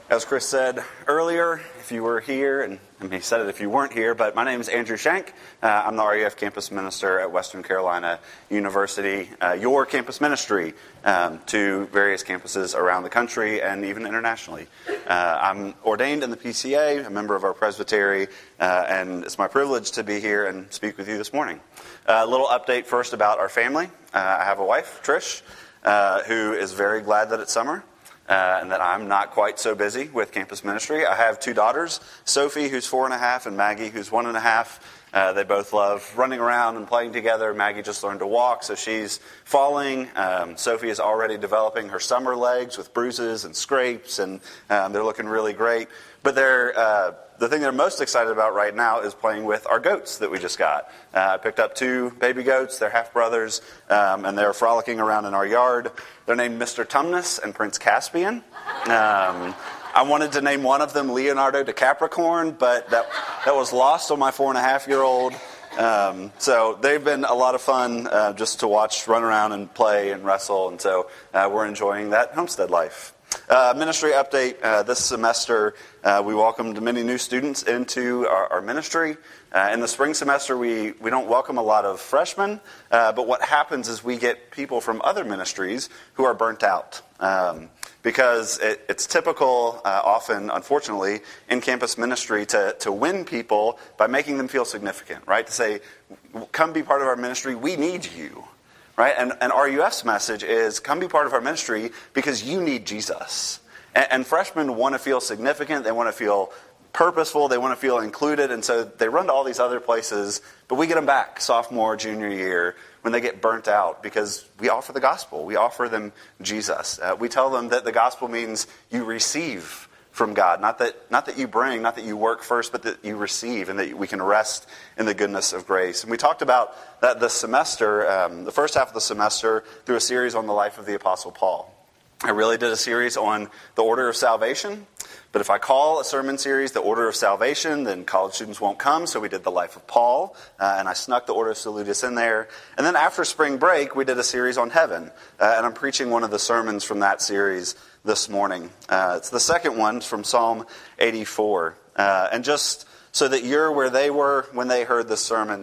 As Chris said earlier, if you were here, and he said it if you weren't here, but my name is Andrew Shank. I'm the RUF campus minister at Western Carolina University, your campus ministry to various campuses around the country and even internationally. I'm ordained in the PCA, a member of our presbytery, and it's my privilege to be here and speak with you this morning. A little update first about our family. I have a wife, Trish, who is very glad that it's summer. And that I'm not quite so busy with campus ministry. I have two daughters, Sophie, who's 4.5, and Maggie, who's 1.5. They both love running around and playing together. Maggie just learned to walk, so she's falling. Sophie is already developing her summer legs with bruises and scrapes, and they're looking really great. But the thing they're most excited about right now is playing with our goats that we just got. I picked up 2 baby goats. They're half brothers, and they're frolicking around in our yard. They're named Mr. Tumnus and Prince Caspian. I wanted to name one of them Leonardo DiCapricorn, but that was lost on my 4.5-year-old. So they've been a lot of fun just to watch run around and play and wrestle, and so we're enjoying that homestead life. Ministry update. This semester, we welcomed many new students into our ministry. In the spring semester, we don't welcome a lot of freshmen, but what happens is we get people from other ministries who are burnt out. Because it's typical, often, unfortunately, in campus ministry to win people by making them feel significant, right? To say, come be part of our ministry, we need you. Right? And RUF's message is, come be part of our ministry because you need Jesus. And freshmen want to feel significant, they want to feel purposeful, they want to feel included, and so they run to all these other places, but we get them back sophomore, junior year, when they get burnt out, because we offer the gospel, we offer them Jesus. We tell them that the gospel means you receive from God, not that you bring, not that you work first, but that you receive, and that we can rest in the goodness of grace. And we talked about that this semester, the first half of the semester, through a series on the life of the Apostle Paul. I really did a series on the order of salvation, but if I call a sermon series the order of salvation, then college students won't come, so we did the life of Paul, and I snuck the order of Salutis in there. And then after spring break, we did a series on heaven, and I'm preaching one of the sermons from that series this morning. It's the second one from Psalm 84. And just so that you're where they were when they heard this sermon,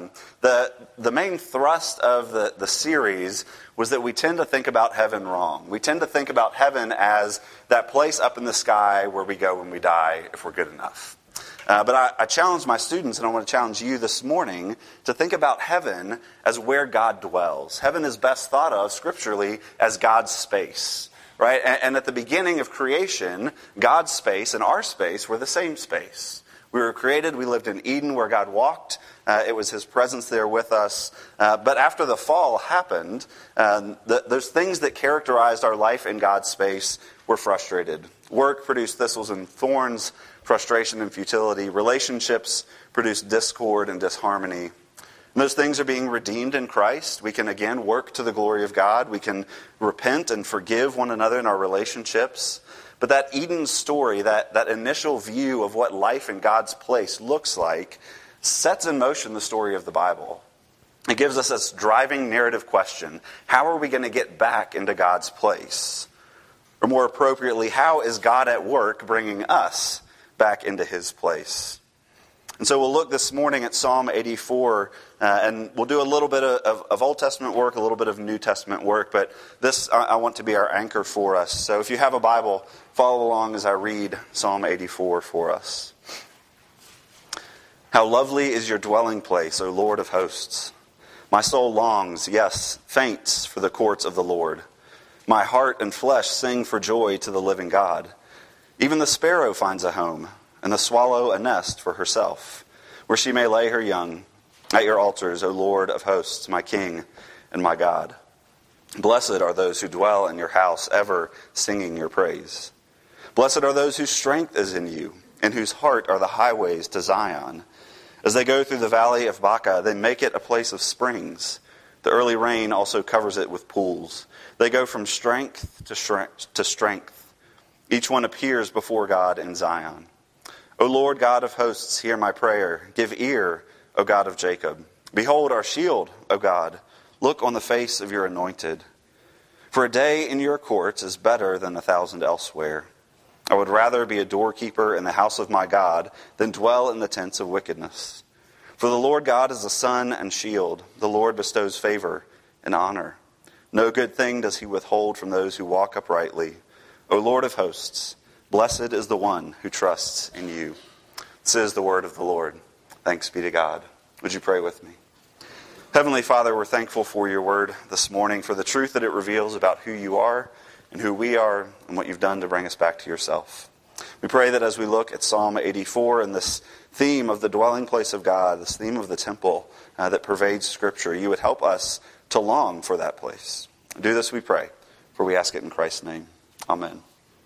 the main thrust of the series was that we tend to think about heaven wrong. We tend to think about heaven as that place up in the sky where we go when we die if we're good enough. But I challenge my students, and I want to challenge you this morning, to think about heaven as where God dwells. Heaven is best thought of scripturally as God's space. Right? And at the beginning of creation, God's space and our space were the same space. We were created, we lived in Eden where God walked. It was His presence there with us. But after the fall happened, those things that characterized our life in God's space were frustrated. Work produced thistles and thorns, frustration and futility. Relationships produced discord and disharmony. And those things are being redeemed in Christ. We can again work to the glory of God. We can repent and forgive one another in our relationships. But that Eden story, that initial view of what life in God's place looks like, sets in motion the story of the Bible. It gives us this driving narrative question: how are we going to get back into God's place? Or more appropriately, how is God at work bringing us back into His place? And so we'll look this morning at Psalm 84, and we'll do a little bit of Old Testament work, a little bit of New Testament work, but this I want to be our anchor for us. So if you have a Bible, follow along as I read Psalm 84 for us. How lovely is your dwelling place, O Lord of hosts! My soul longs, yes, faints for the courts of the Lord. My heart and flesh sing for joy to the living God. Even the sparrow finds a home, and the swallow a nest for herself, where she may lay her young. At your altars, O Lord of hosts, my King and my God. Blessed are those who dwell in your house, ever singing your praise. Blessed are those whose strength is in you, and whose heart are the highways to Zion. As they go through the valley of Baca, they make it a place of springs. The early rain also covers it with pools. They go from strength to strength. Each one appears before God in Zion. O Lord God of hosts, hear my prayer. Give ear, O God of Jacob. Behold our shield, O God. Look on the face of your anointed. For a day in your courts is better than 1,000 elsewhere. I would rather be a doorkeeper in the house of my God than dwell in the tents of wickedness. For the Lord God is a sun and shield. The Lord bestows favor and honor. No good thing does he withhold from those who walk uprightly. O Lord of hosts, blessed is the one who trusts in you. This is the word of the Lord. Thanks be to God. Would you pray with me? Heavenly Father, we're thankful for your word this morning, for the truth that it reveals about who you are and who we are and what you've done to bring us back to yourself. We pray that as we look at Psalm 84 and this theme of the dwelling place of God, this theme of the temple that pervades Scripture, you would help us to long for that place. Do this, we pray, for we ask it in Christ's name. Amen.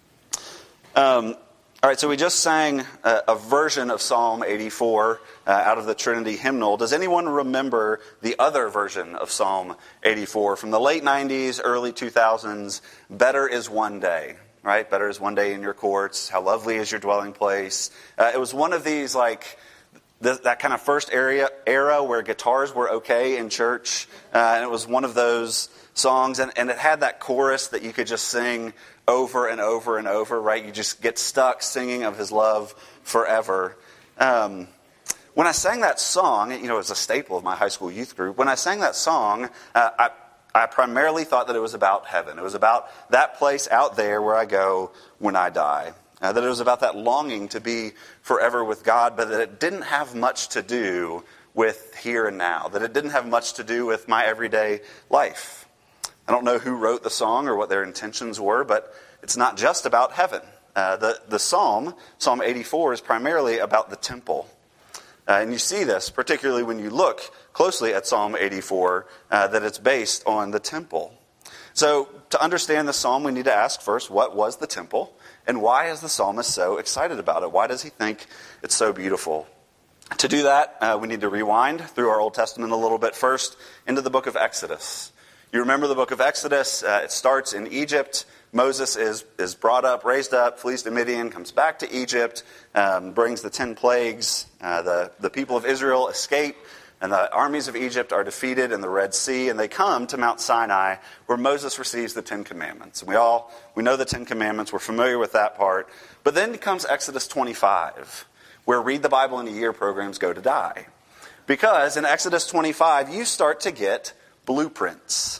All right, so we just sang a version of Psalm 84 out of the Trinity hymnal. Does anyone remember the other version of Psalm 84 from the late 90s, early 2000s? Better is one day, right? Better is one day in your courts. How lovely is your dwelling place. It was one of these, that kind of first era where guitars were okay in church. And it was one of those songs, and it had that chorus that you could just sing over and over and over, right? You just get stuck singing of his love forever. When I sang that song, it was a staple of my high school youth group. When I sang that song, I primarily thought that it was about heaven. It was about that place out there where I go when I die. That it was about that longing to be forever with God, but that it didn't have much to do with here and now. That it didn't have much to do with my everyday life. I don't know who wrote the song or what their intentions were, but it's not just about heaven. The Psalm 84, is primarily about the temple. And you see this, particularly when you look closely at Psalm 84, that it's based on the temple. So to understand the Psalm, we need to ask first, what was the temple? And why is the psalmist so excited about it? Why does he think it's so beautiful? To do that, we need to rewind through our Old Testament a little bit first into the book of Exodus. You remember the book of Exodus. It starts in Egypt. Moses is brought up, raised up, flees to Midian, comes back to Egypt, brings the 10 plagues. The people of Israel escape, and the armies of Egypt are defeated in the Red Sea, and they come to Mount Sinai, where Moses receives the 10 Commandments. And we know the 10 Commandments. We're familiar with that part. But then comes Exodus 25, where Read the Bible in a Year programs go to die. Because in Exodus 25, you start to get blueprints.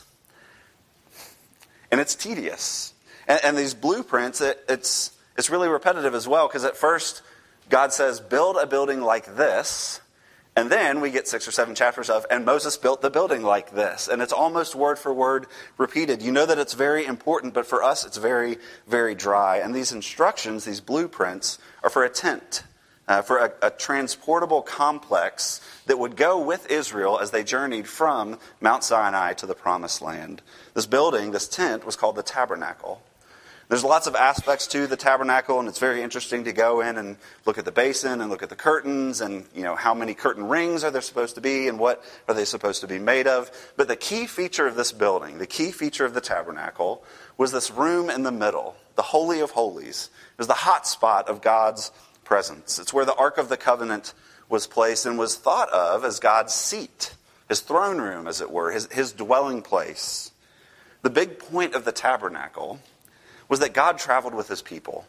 And it's tedious. And these blueprints, it's really repetitive as well, because at first God says, build a building like this. And then we get 6 or 7 chapters of, and Moses built the building like this. And it's almost word for word repeated. You know that it's very important, but for us it's very, very dry. And these instructions, these blueprints, are for a tent, for a transportable complex that would go with Israel as they journeyed from Mount Sinai to the Promised Land. This building, this tent, was called the tabernacle. There's lots of aspects to the tabernacle, and it's very interesting to go in and look at the basin and look at the curtains and, how many curtain rings are there supposed to be and what are they supposed to be made of. But the key feature of this building, the key feature of the tabernacle, was this room in the middle, the Holy of Holies. It was the hot spot of God's presence. It's where the Ark of the Covenant was placed and was thought of as God's seat, his throne room, as it were, his dwelling place. The big point of the tabernacle was that God traveled with his people.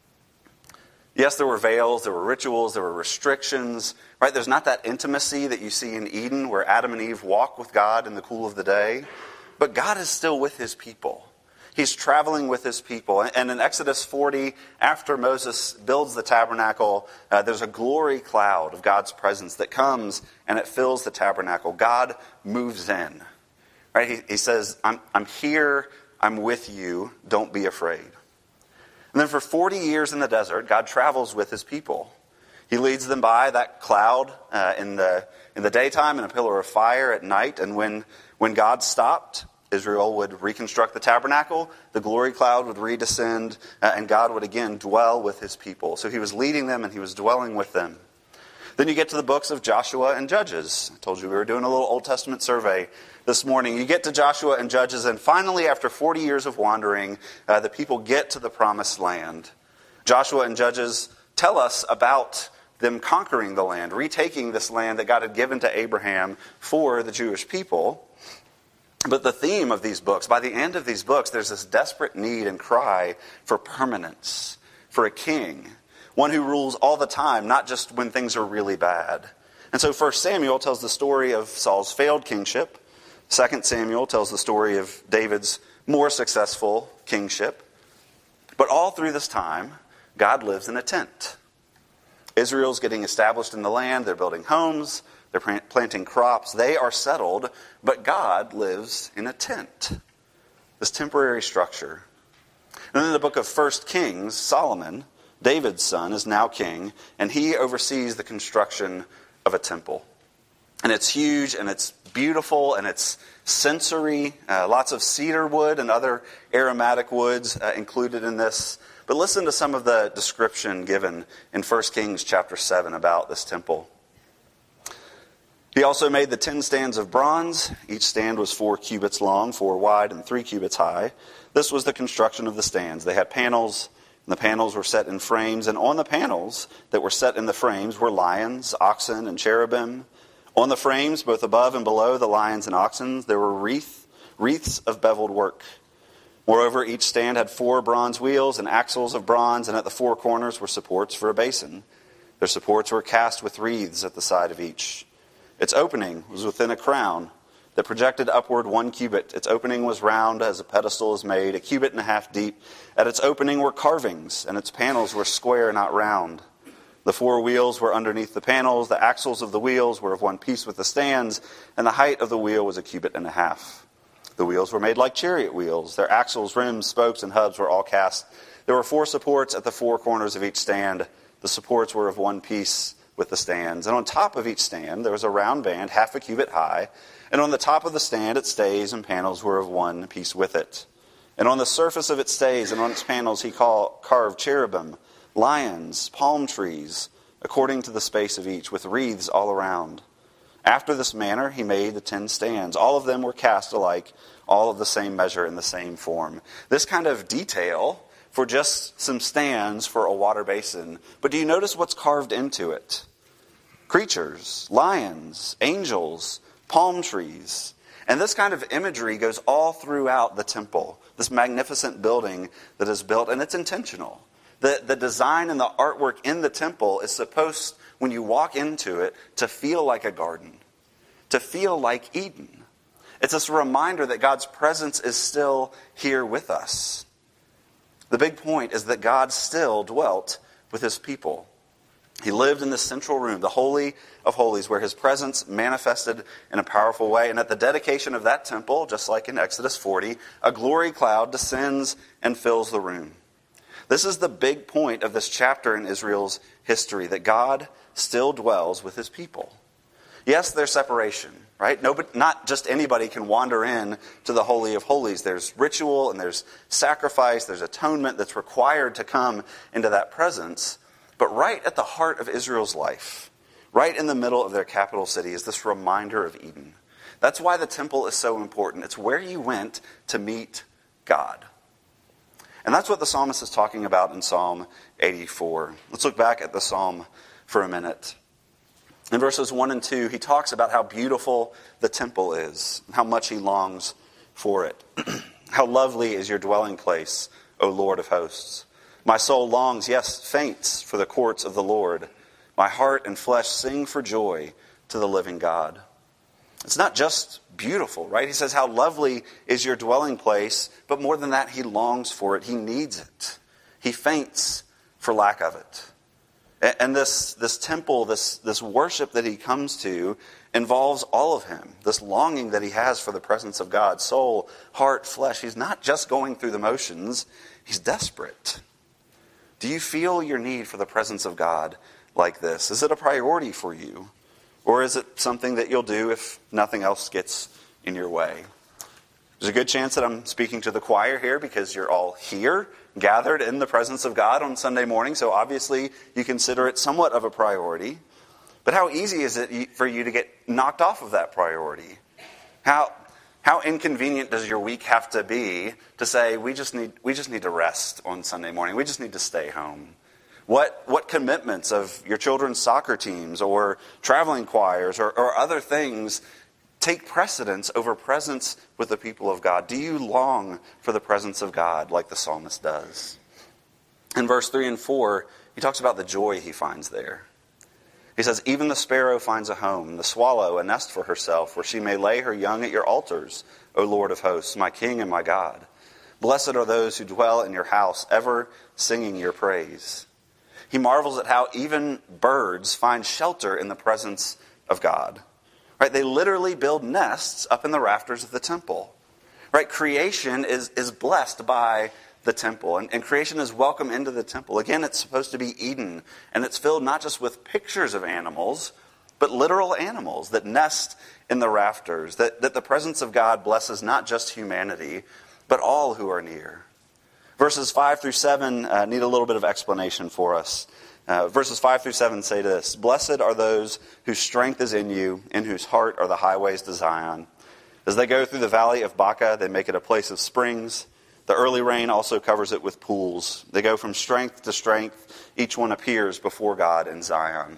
Yes, there were veils, there were rituals, there were restrictions, right? There's not that intimacy that you see in Eden where Adam and Eve walk with God in the cool of the day. But God is still with his people. He's traveling with his people. And in Exodus 40, after Moses builds the tabernacle, there's a glory cloud of God's presence that comes and it fills the tabernacle. God moves in. Right? He says, I'm here, I'm with you, don't be afraid. And then for 40 years in the desert, God travels with his people. He leads them by that cloud in the daytime and a pillar of fire at night. And when God stopped, Israel would reconstruct the tabernacle, the glory cloud would redescend, and God would again dwell with his people. So he was leading them and he was dwelling with them. Then you get to the books of Joshua and Judges. I told you we were doing a little Old Testament survey this morning. You get to Joshua and Judges, and finally, after 40 years of wandering, the people get to the Promised Land. Joshua and Judges tell us about them conquering the land, retaking this land that God had given to Abraham for the Jewish people. But the theme of these books, by the end of these books, there's this desperate need and cry for permanence, for a king, one who rules all the time, not just when things are really bad. And so 1 Samuel tells the story of Saul's failed kingship. 2 Samuel tells the story of David's more successful kingship. But all through this time, God lives in a tent. Israel's getting established in the land. They're building homes. They're planting crops. They are settled. But God lives in a tent, this temporary structure. And then in the book of 1 Kings, Solomon, David's son, is now king, and he oversees the construction of a temple. And it's huge, and it's beautiful, and it's sensory. Lots of cedar wood and other aromatic woods included in this. But listen to some of the description given in 1 Kings chapter 7 about this temple. He also made the 10 stands of bronze. Each stand was 4 cubits long, 4 wide, and 3 cubits high. This was the construction of the stands. They had panels, and the panels were set in frames. And on the panels that were set in the frames were lions, oxen, and cherubim. On the frames, both above and below the lions and oxen, there were wreaths of beveled work. Moreover, each stand had 4 bronze wheels and axles of bronze, and at the 4 corners were supports for a basin. Their supports were cast with wreaths at the side of each. Its opening was within a crown that projected upward 1 cubit. Its opening was round as a pedestal is made, 1.5 cubits deep. At its opening were carvings, and its panels were square, not round. The 4 wheels were underneath the panels. The axles of the wheels were of one piece with the stands, and the height of the wheel was 1.5 cubits. The wheels were made like chariot wheels. Their axles, rims, spokes, and hubs were all cast. There were 4 supports at the 4 corners of each stand. The supports were of one piece with the stands. And on top of each stand, there was a round band, 0.5 cubits high. And on the top of the stand, its stays and panels were of one piece with it. And on the surface of its stays and on its panels, he carved cherubim, lions, palm trees, according to the space of each, with wreaths all around. After this manner, he made the 10 stands. All of them were cast alike, all of the same measure and the same form. This kind of detail for just some stands for a water basin. But do you notice what's carved into it? Creatures, lions, angels, palm trees. And this kind of imagery goes all throughout the temple, this magnificent building that is built, and it's intentional. The design and the artwork in the temple is supposed, when you walk into it, to feel like a garden, to feel like Eden. It's this reminder that God's presence is still here with us. The big point is that God still dwelt with his people. He lived in this central room, the Holy of Holies, where his presence manifested in a powerful way. And at the dedication of that temple, just like in Exodus 40, a glory cloud descends and fills the room. This is the big point of this chapter in Israel's history, that God still dwells with his people. Yes, there's separation, right? Not just anybody can wander in to the Holy of Holies. There's ritual and there's sacrifice, there's atonement that's required to come into that presence. But right at the heart of Israel's life, right in the middle of their capital city, is this reminder of Eden. That's why the temple is so important. It's where you went to meet God. And that's what the psalmist is talking about in Psalm 84. Let's look back at the psalm for a minute. In verses 1 and 2, he talks about how beautiful the temple is, and how much he longs for it. How lovely is your dwelling place, O Lord of hosts. My soul longs, yes, faints, for the courts of the Lord. My heart and flesh sing for joy to the living God. It's not just beautiful, right? He says, how lovely is your dwelling place, but more than that, he longs for it. He needs it. He faints for lack of it. And this temple, this worship that he comes to, involves all of him. This longing that he has for the presence of God, soul, heart, flesh. He's not just going through the motions. He's desperate. Do you feel your need for the presence of God like this? Is it a priority for you? Or is it something that you'll do if nothing else gets in your way? There's a good chance that I'm speaking to the choir here because you're all here, gathered in the presence of God on Sunday morning, so obviously you consider it somewhat of a priority. But how easy is it for you to get knocked off of that priority? How inconvenient does your week have to be to say, we just need to rest on Sunday morning, we just need to stay home? What commitments of your children's soccer teams or traveling choirs or other things take precedence over presence with the people of God? Do you long for the presence of God like the psalmist does? In verse 3 and 4, he talks about the joy he finds there. He says, even the sparrow finds a home, the swallow a nest for herself, where she may lay her young at your altars, O Lord of hosts, my King and my God. Blessed are those who dwell in your house, ever singing your praise. He marvels at how even birds find shelter in the presence of God. Right? They literally build nests up in the rafters of the temple. Right? Creation is blessed by the temple, and creation is welcome into the temple. Again, it's supposed to be Eden, and it's filled not just with pictures of animals, but literal animals that nest in the rafters, that the presence of God blesses not just humanity, but all who are near. Verses 5 through 7 need a little bit of explanation for us. Verses 5 through 7 say this: Blessed are those whose strength is in you, in whose heart are the highways to Zion. As they go through the valley of Baca, they make it a place of springs. The early rain also covers it with pools. They go from strength to strength. Each one appears before God in Zion.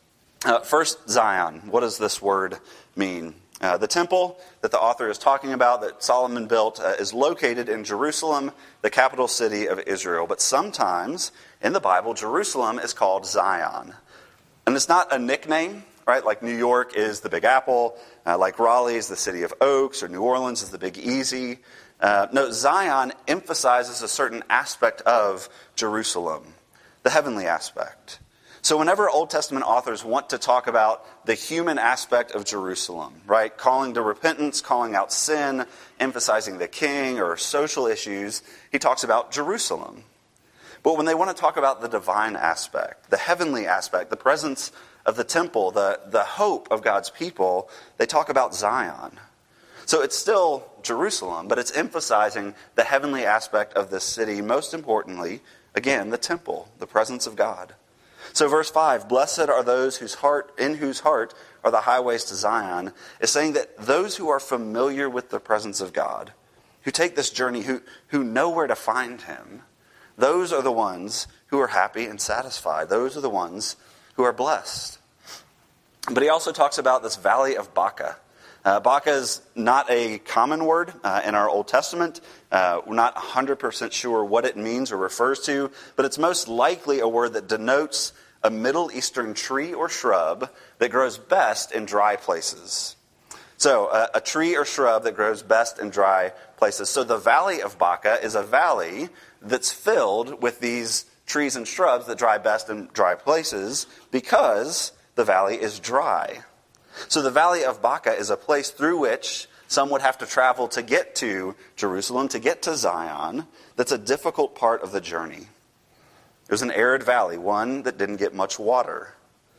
First, Zion. What does this word mean? The temple that the author is talking about, that Solomon built, is located in Jerusalem, the capital city of Israel. But sometimes in the Bible, Jerusalem is called Zion. And it's not a nickname, right? Like New York is the Big Apple, like Raleigh is the city of Oaks, or New Orleans is the Big Easy. No, Zion emphasizes a certain aspect of Jerusalem, the heavenly aspect. So whenever Old Testament authors want to talk about the human aspect of Jerusalem, right, calling to repentance, calling out sin, emphasizing the king or social issues, he talks about Jerusalem. But when they want to talk about the divine aspect, the heavenly aspect, the presence of the temple, the hope of God's people, they talk about Zion. So it's still Jerusalem, but it's emphasizing the heavenly aspect of this city. Most importantly, again, the temple, the presence of God. So verse 5, blessed are those in whose heart are the highways to Zion, is saying that those who are familiar with the presence of God, who take this journey, who know where to find him, those are the ones who are happy and satisfied. Those are the ones who are blessed. But he also talks about this valley of Baca. Baca is not a common word in our Old Testament. We're not 100% sure what it means or refers to, but it's most likely a word that denotes a Middle Eastern tree or shrub that grows best in dry places. So a tree or shrub that grows best in dry places. So the valley of Baca is a valley that's filled with these trees and shrubs that dry best in dry places because the valley is dry. So the valley of Baca is a place through which some would have to travel to get to Jerusalem, to get to Zion. That's a difficult part of the journey. It was an arid valley, one that didn't get much water.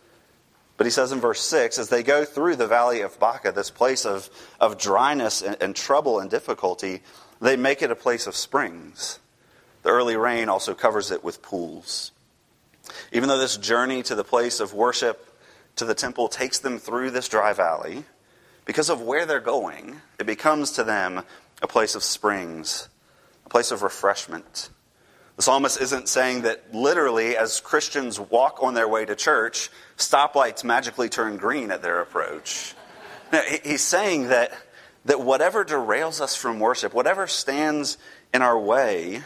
But he says in verse 6, as they go through the valley of Baca, this place of dryness and trouble and difficulty, they make it a place of springs. The early rain also covers it with pools. Even though this journey to the place of worship, to the temple, takes them through this dry valley, because of where they're going, it becomes to them a place of springs, a place of refreshment. The psalmist isn't saying that literally, as Christians walk on their way to church, stoplights magically turn green at their approach. No, he's saying that whatever derails us from worship, whatever stands in our way,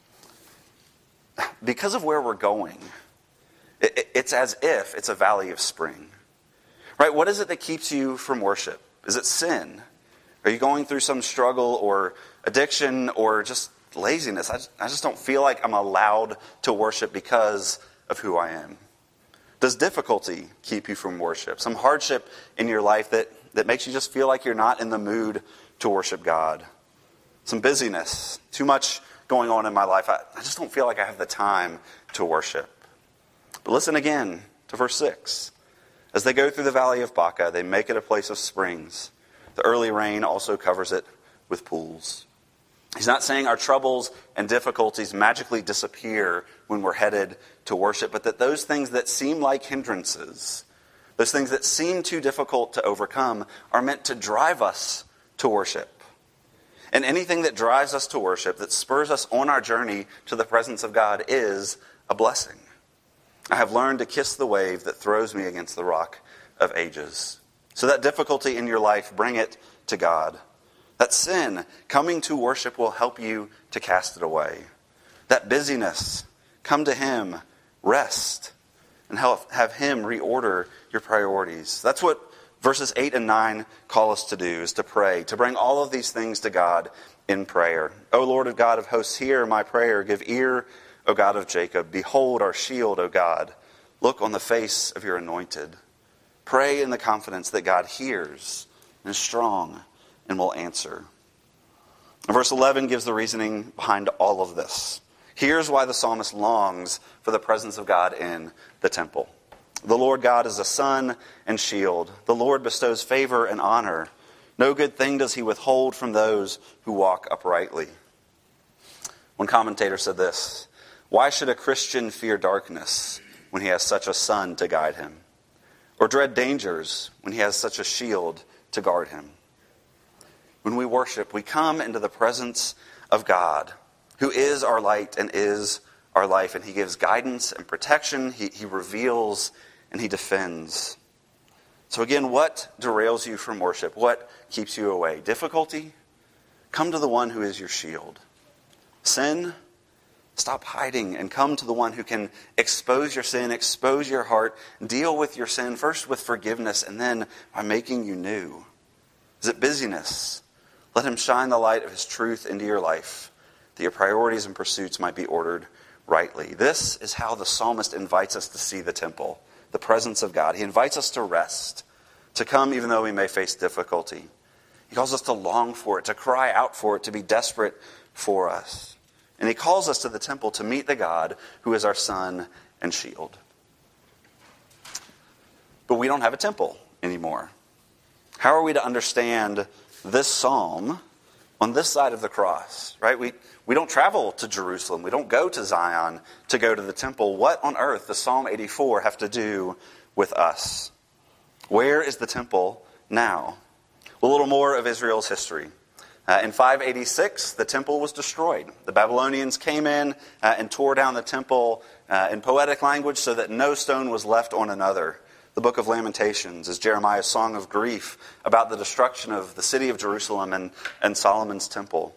because of where we're going, it's as if it's a valley of spring. Right? What is it that keeps you from worship? Is it sin? Are you going through some struggle or addiction or just laziness? I just don't feel like I'm allowed to worship because of who I am. Does difficulty keep you from worship? Some hardship in your life that makes you just feel like you're not in the mood to worship God? Some busyness, too much going on in my life. I just don't feel like I have the time to worship. But listen again to verse 6. As they go through the valley of Baca, they make it a place of springs. The early rain also covers it with pools. He's not saying our troubles and difficulties magically disappear when we're headed to worship, but that those things that seem like hindrances, those things that seem too difficult to overcome, are meant to drive us to worship. And anything that drives us to worship, that spurs us on our journey to the presence of God, is a blessing. I have learned to kiss the wave that throws me against the rock of ages. So that difficulty in your life, bring it to God. That sin, coming to worship will help you to cast it away. That busyness, Come to him, rest, and have him reorder your priorities. That's what verses 8 and 9 call us to do, is to pray, to bring all of these things to God in prayer. O Lord of God of hosts, hear my prayer. Give ear, O God of Jacob. Behold our shield, O God. Look on the face of your anointed. Pray in the confidence that God hears and is strong and will answer. And verse 11 gives the reasoning behind all of this. Here's why the psalmist longs for the presence of God in the temple. The Lord God is a sun and shield. The Lord bestows favor and honor. No good thing does he withhold from those who walk uprightly. One commentator said this: why should a Christian fear darkness when he has such a sun to guide him? Or dread dangers when he has such a shield to guard him? When we worship, we come into the presence of God, who is our light and is our life. And he gives guidance and protection. He reveals and he defends. So again, what derails you from worship? What keeps you away? Difficulty? Come to the one who is your shield. Sin? Stop hiding and come to the one who can expose your sin, expose your heart, deal with your sin, first with forgiveness and then by making you new. Is it busyness? Let him shine the light of his truth into your life, that your priorities and pursuits might be ordered rightly. This is how the psalmist invites us to see the temple, the presence of God. He invites us to rest, to come even though we may face difficulty. He calls us to long for it, to cry out for it, to be desperate for us. And he calls us to the temple to meet the God who is our sun and shield. But we don't have a temple anymore. How are we to understand this psalm on this side of the cross, right? We don't travel to Jerusalem. We don't go to Zion to go to the temple. What on earth does Psalm 84 have to do with us? Where is the temple now? A little more of Israel's history. In 586, the temple was destroyed. The Babylonians came in and tore down the temple in poetic language so that no stone was left on another. The book of Lamentations is Jeremiah's song of grief about the destruction of the city of Jerusalem and Solomon's temple.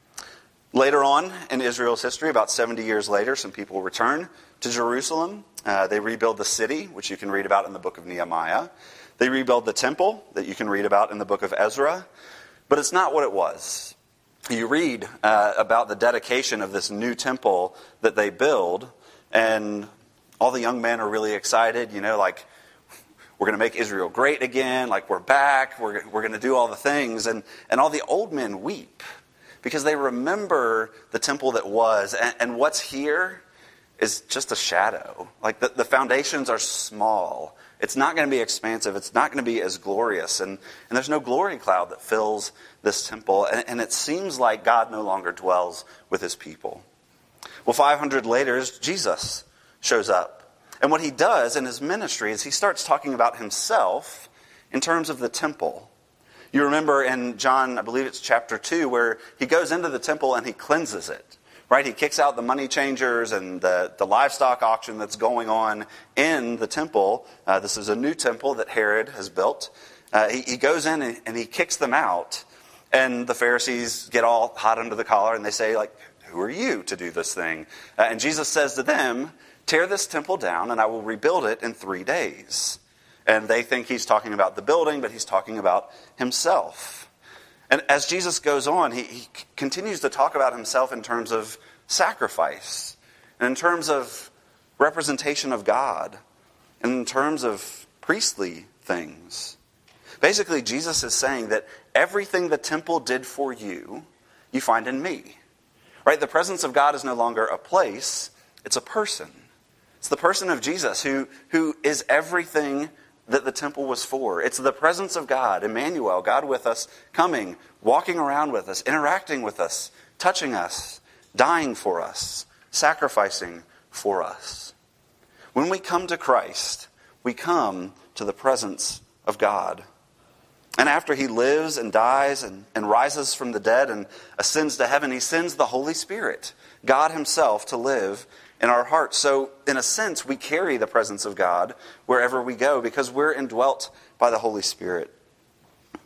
Later on in Israel's history, about 70 years later, some people return to Jerusalem. They rebuild the city, which you can read about in the book of Nehemiah. They rebuild the temple, that you can read about in the book of Ezra. But it's not what it was. You read about the dedication of this new temple that they build, and all the young men are really excited, like, we're going to make Israel great again, like we're back, we're going to do all the things. And all the old men weep because they remember the temple that was, and what's here is just a shadow. Like the foundations are small. It's not going to be expansive. It's not going to be as glorious. And there's no glory cloud that fills this temple. And it seems like God no longer dwells with his people. Well, 500 later, Jesus shows up. And what he does in his ministry is he starts talking about himself in terms of the temple. You remember in John, I believe it's chapter 2, where he goes into the temple and he cleanses it. Right? He kicks out the money changers and the livestock auction that's going on in the temple. This is a new temple that Herod has built. He goes in and he kicks them out. And the Pharisees get all hot under the collar and they say, like, who are you to do this thing? And Jesus says to them, tear this temple down and I will rebuild it in 3 days. And they think he's talking about the building, but he's talking about himself. And as Jesus goes on, he continues to talk about himself in terms of sacrifice, and in terms of representation of God, and in terms of priestly things. Basically, Jesus is saying that everything the temple did for you, you find in me. Right? The presence of God is no longer a place, it's a person. It's the person of Jesus who is everything that the temple was for. It's the presence of God, Emmanuel, God with us, coming, walking around with us, interacting with us, touching us, dying for us, sacrificing for us. When we come to Christ, we come to the presence of God. And after he lives and dies and rises from the dead and ascends to heaven, he sends the Holy Spirit, God himself, to live in our hearts. So, in a sense, we carry the presence of God wherever we go because we're indwelt by the Holy Spirit.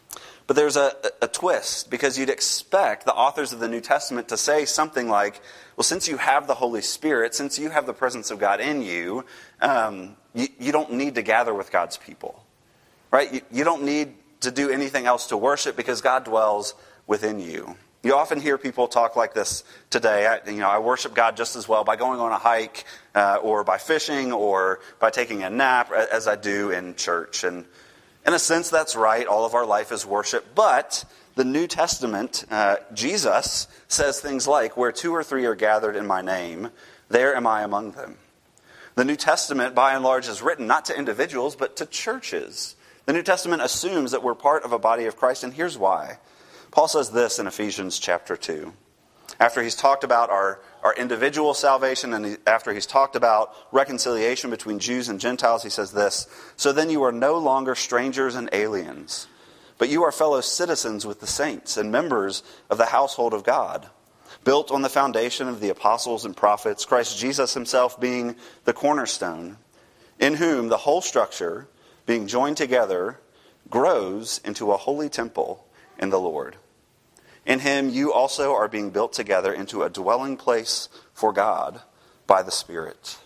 But there's a twist, because you'd expect the authors of the New Testament to say something like, well, since you have the Holy Spirit, since you have the presence of God in you, you don't need to gather with God's people. Right? You don't need to do anything else to worship because God dwells within you. You often hear people talk like this today. I worship God just as well by going on a hike or by fishing or by taking a nap as I do in church. And in a sense, that's right. All of our life is worship. But the New Testament, Jesus says things like, where 2 or 3 are gathered in my name, there am I among them. The New Testament, by and large, is written not to individuals, but to churches. The New Testament assumes that we're part of a body of Christ, and here's why. Paul says this in Ephesians chapter 2. After he's talked about our individual salvation and after he's talked about reconciliation between Jews and Gentiles, he says this, so then you are no longer strangers and aliens, but you are fellow citizens with the saints and members of the household of God, built on the foundation of the apostles and prophets, Christ Jesus himself being the cornerstone, in whom the whole structure, being joined together, grows into a holy temple in the Lord. In him you also are being built together into a dwelling place for God by the Spirit.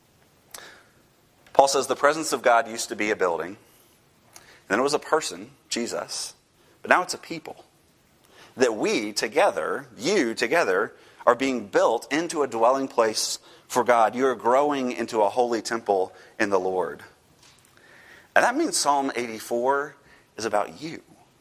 Paul says the presence of God used to be a building. Then it was a person, Jesus. But now it's a people. That we together, you together, are being built into a dwelling place for God. You are growing into a holy temple in the Lord. And that means Psalm 84 is about you.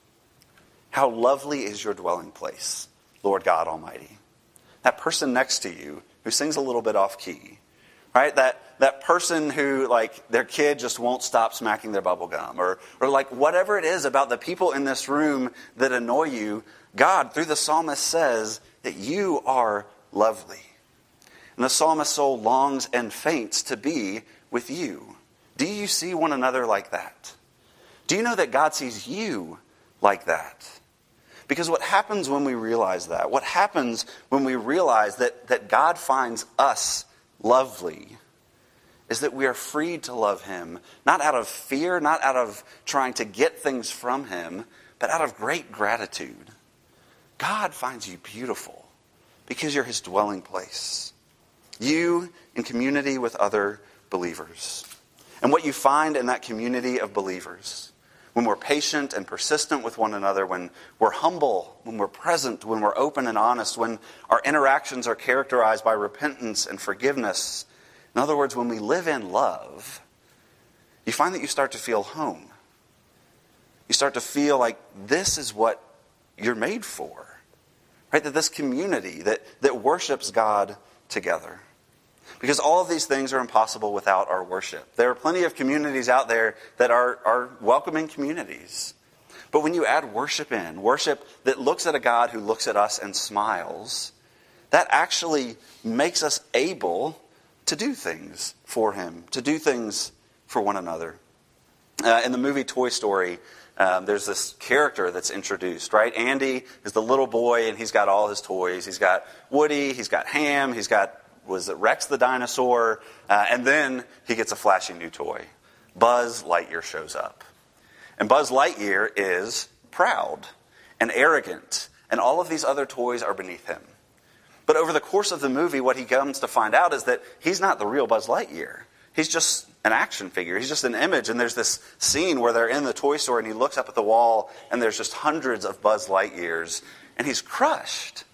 How lovely is your dwelling place, Lord God Almighty. That person next to you who sings a little bit off key, right? That person who, like, their kid just won't stop smacking their bubble gum, or like whatever it is about the people in this room that annoy you, God, through the psalmist, says that you are lovely. And the psalmist's soul longs and faints to be with you. Do you see one another like that? Do you know that God sees you like that? Because what happens when we realize that? What happens when we realize that God finds us lovely is that we are freed to love him, not out of fear, not out of trying to get things from him, but out of great gratitude. God finds you beautiful because you're his dwelling place. You in community with other believers. And what you find in that community of believers, when we're patient and persistent with one another, when we're humble, when we're present, when we're open and honest, when our interactions are characterized by repentance and forgiveness, in other words, when we live in love, you find that you start to feel home. You start to feel like this is what you're made for. Right? That this community that worships God together. Because all of these things are impossible without our worship. There are plenty of communities out there that are welcoming communities. But when you add worship in, worship that looks at a God who looks at us and smiles, that actually makes us able to do things for him, to do things for one another. In the movie Toy Story, there's this character that's introduced, right? Andy is the little boy, and he's got all his toys. He's got Woody, he's got Ham, he's got Rex the dinosaur, and then he gets a flashy new toy. Buzz Lightyear shows up. And Buzz Lightyear is proud and arrogant, and all of these other toys are beneath him. But over the course of the movie, what he comes to find out is that he's not the real Buzz Lightyear. He's just an action figure. He's just an image. And there's this scene where they're in the toy store and he looks up at the wall and there's just hundreds of Buzz Lightyears. And he's crushed.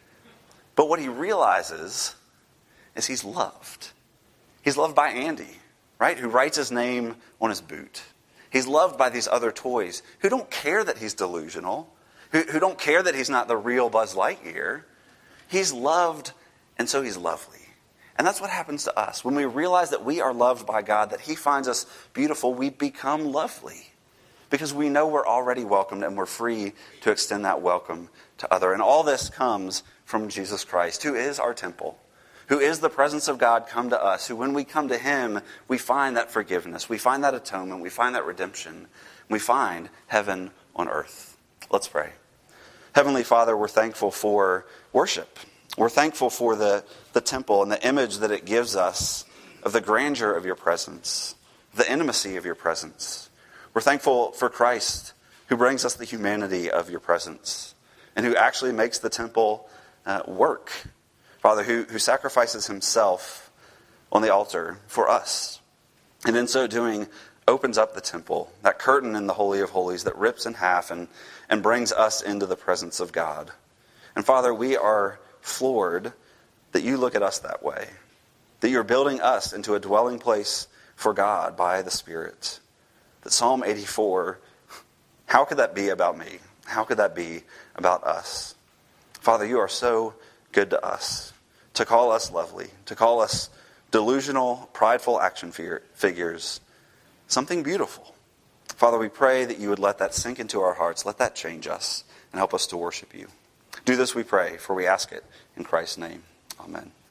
But what he realizes is he's loved. He's loved by Andy, right? Who writes his name on his boot. He's loved by these other toys who don't care that he's delusional, who don't care that he's not the real Buzz Lightyear. He's loved, and so he's lovely. And that's what happens to us. When we realize that we are loved by God, that he finds us beautiful, we become lovely. Because we know we're already welcomed and we're free to extend that welcome to others. And all this comes from Jesus Christ, who is our temple, who is the presence of God come to us, who when we come to him, we find that forgiveness, we find that atonement, we find that redemption, we find heaven on earth. Let's pray. Heavenly Father, we're thankful for worship. We're thankful for the temple and the image that it gives us of the grandeur of your presence, the intimacy of your presence. We're thankful for Christ, who brings us the humanity of your presence, and who actually makes the temple work. Father, who sacrifices himself on the altar for us, and in so doing opens up the temple, that curtain in the Holy of Holies that rips in half and brings us into the presence of God. And Father, we are floored that you look at us that way, that you're building us into a dwelling place for God by the Spirit. That Psalm 84, how could that be about me? How could that be about us? Father, you are so good to us, to call us lovely, to call us delusional, prideful action figures, something beautiful. Father, we pray that you would let that sink into our hearts, let that change us, and help us to worship you. Do this, we pray, for we ask it in Christ's name. Amen.